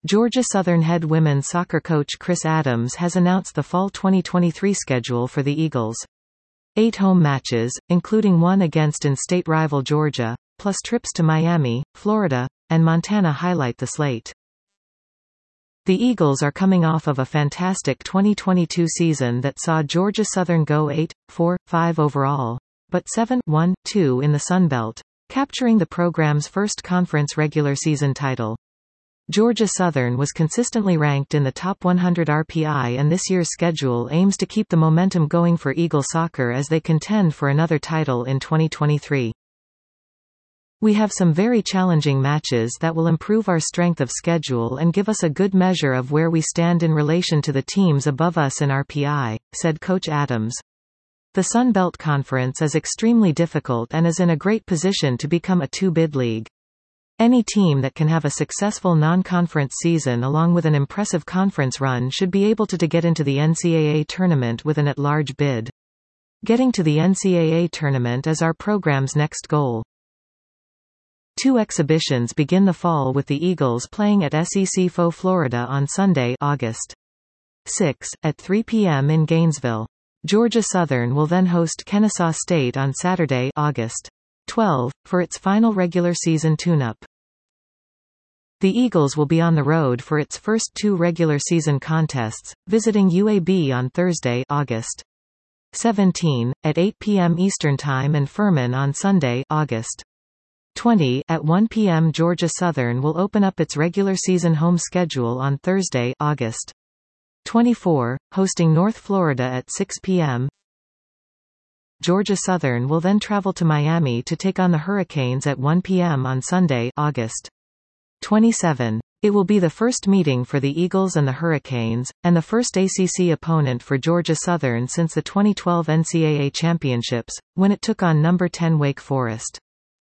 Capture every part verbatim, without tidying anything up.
Georgia Southern head women's soccer coach Chris Adams has announced the fall twenty twenty-three schedule for the Eagles. Eight home matches, including one against in-state rival Georgia, plus trips to Miami, Florida, and Montana highlight the slate. The Eagles are coming off of a fantastic twenty twenty-two season that saw Georgia Southern go eight, four, five overall, but seven, one, two in the Sun Belt, capturing the program's first conference regular season title. Georgia Southern was consistently ranked in the top one hundred R P I, and this year's schedule aims to keep the momentum going for Eagle soccer as they contend for another title in twenty twenty-three. We have some very challenging matches that will improve our strength of schedule and give us a good measure of where we stand in relation to the teams above us in R P I, said Coach Adams. The Sun Belt Conference is extremely difficult and is in a great position to become a two-bid league. Any team that can have a successful non-conference season along with an impressive conference run should be able to, to get into the N C double A tournament with an at-large bid. Getting to the N C double A tournament is our program's next goal. Two exhibitions begin the fall with the Eagles playing at S E C F O Florida on Sunday, August sixth, at three p m in Gainesville. Georgia Southern will then host Kennesaw State on Saturday, August twelfth, for its final regular season tune-up. The Eagles will be on the road for its first two regular season contests, visiting U A B on Thursday, August seventeenth, at eight p m Eastern Time, and Furman on Sunday, August twentieth, at one p m Georgia Southern will open up its regular season home schedule on Thursday, August twenty-fourth, hosting North Florida at six p m Georgia Southern will then travel to Miami to take on the Hurricanes at one p m on Sunday, August twenty-seventh. It will be the first meeting for the Eagles and the Hurricanes, and the first A C C opponent for Georgia Southern since the twenty twelve N C double A Championships, when it took on number ten Wake Forest.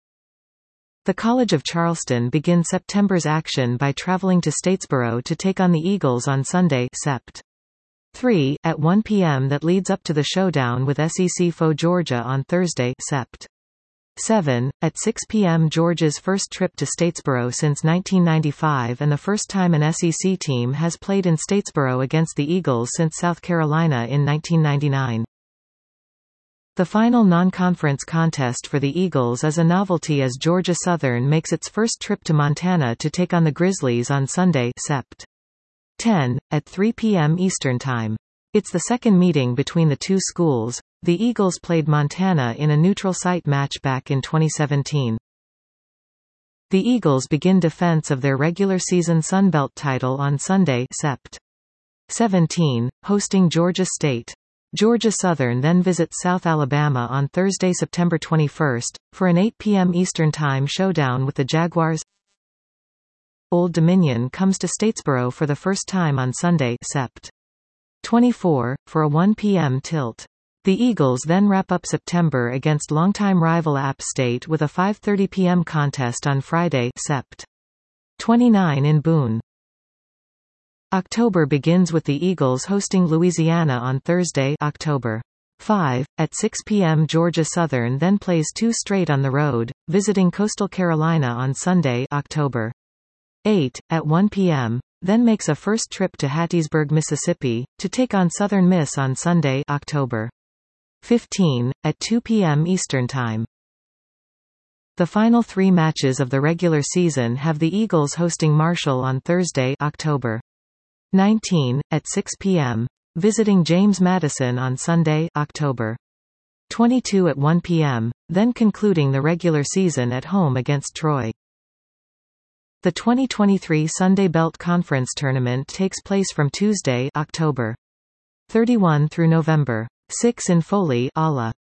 The College of Charleston begins September's action by traveling to Statesboro to take on the Eagles on Sunday, September third, at one p m that leads up to the showdown with S E C F O Georgia on Thursday, September seventh, at six p m Georgia's first trip to Statesboro since nineteen ninety-five and the first time an S E C team has played in Statesboro against the Eagles since South Carolina in nineteen ninety-nine. The final non-conference contest for the Eagles is a novelty as Georgia Southern makes its first trip to Montana to take on the Grizzlies on Sunday, September tenth, at three p m Eastern Time. It's the second meeting between the two schools. The Eagles played Montana in a neutral site match back in twenty seventeen. The Eagles begin defense of their regular season Sun Belt title on Sunday, September seventeenth, hosting Georgia State. Georgia Southern then visits South Alabama on Thursday, September twenty-first, for an eight p m Eastern Time showdown with the Jaguars. Old Dominion comes to Statesboro for the first time on Sunday, September twenty-fourth, for a one p m tilt. The Eagles then wrap up September against longtime rival App State with a five thirty p m contest on Friday, September twenty-ninth in Boone. October begins with the Eagles hosting Louisiana on Thursday, October fifth, at six p m Georgia Southern then plays two straight on the road, visiting Coastal Carolina on Sunday, October eighth, at one p m, then makes a first trip to Hattiesburg, Mississippi, to take on Southern Miss on Sunday, October fifteenth, at two p m Eastern Time. The final three matches of the regular season have the Eagles hosting Marshall on Thursday, October nineteenth, at six p m, visiting James Madison on Sunday, October twenty-second at one p m, then concluding the regular season at home against Troy. The twenty twenty-three Sunday Belt Conference Tournament takes place from Tuesday, October thirty-first through November sixth in Foley, Alla.